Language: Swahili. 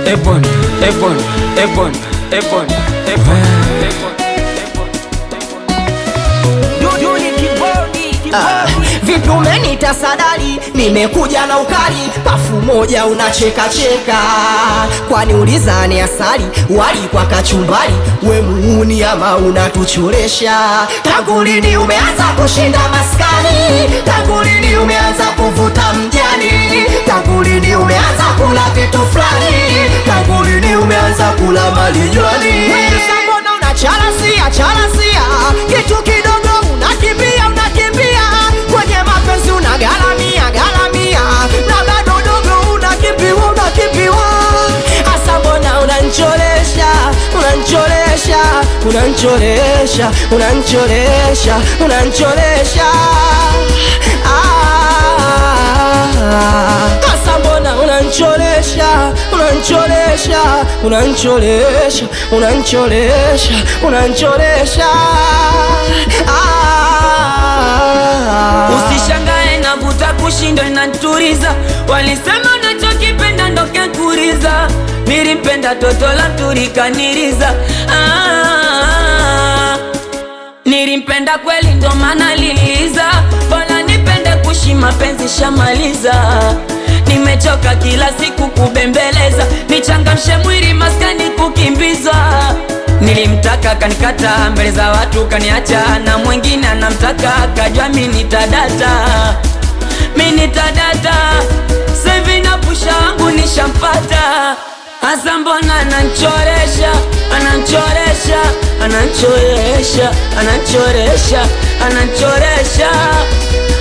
Ebon, Ebon, Ebon, Ebon, Ebon. Vipi umenita sadali, nimekuja na ukali, pafu moja unacheka cheka. Kwani ulizani asali, wali kwa kachumbari, we muuni ama unatuchoresha? Tangu lini umeanza kushinda maskani? Tangu lini umeanza kuvuta mjani? Tangu lini umeanza kula vitu fulani? Tangu lini umeanza kula malijwani? Wewe mbona unacharasia charasia, kitu kidogo unakimbia unakimbia, kwenye mapenzi unagalamia galamia, na bado dogo unakimbiwa unakimbiwa. Asa mbona unanicholesha unanicholesha unanicholesha unanicholesha unanicholesha, asa mbona unanicholesha unanicholesha unanicholesha unanicholesha unanicholesha. Usishangae navuta kushindo inaturiza, walisema unachokipenda ndo kekuriza. Nilimpenda toto la turikaniriza, nilimpenda kweli ndo maana liliza. Bora nipende kushi mapenzi shamaliza, nimechoka kila siku kubembeleza, nichangamshe mwili maskani kukimbiza. Nilimtaka kanikata mbele za watu kaniacha, na mwingine anamtaka kajua mini tadata sevi na pusha wangu nishampata. Asa mbona ananchoresha ananchoresha ananchoresha ananchoresha ananchoresha,